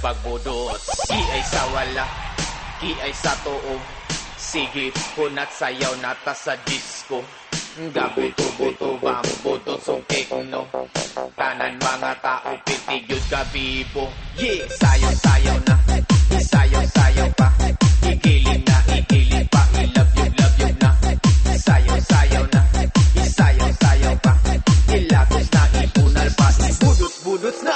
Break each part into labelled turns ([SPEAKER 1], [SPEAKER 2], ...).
[SPEAKER 1] pagbudot. Di ay sa wala, di ay sa tuo. Sige, hunat sayaw nata sa disco. Gabuto-buto, bambuto, sungkik, no. Tanan mga tao, pitigyod kabibo. Yeah, sayaw-sayaw na, isayaw-sayaw pa. Igiling na, igiling pa, ilove-yug na. Sayaw-sayaw na, isayaw-sayaw pa. Ilagos na, ipunal pa, ibudot-budot na.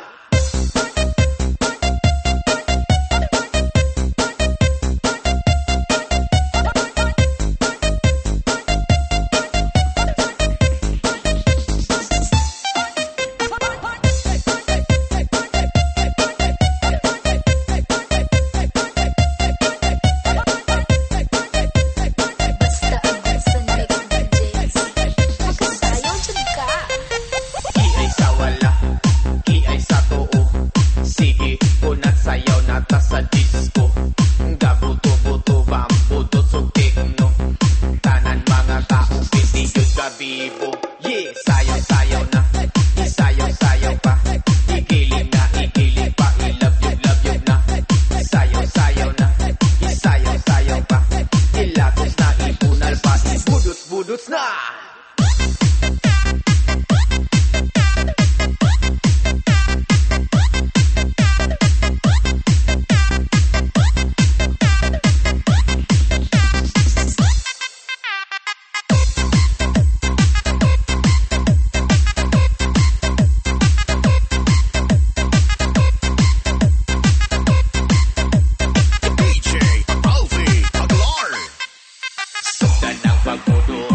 [SPEAKER 1] Sa disco, gabuto-buto, bambuto, sungkik, no. Tanan mga tao, pitigyod kabibo. Yeah, sayaw-sayaw na, isayaw-sayaw pa. Igiling na, igiling pa, ilove-yug na. Sayaw-sayaw na, isayaw-sayaw pa. Ilagos na, ipunal pa, ibudot-budot na. Pagbudo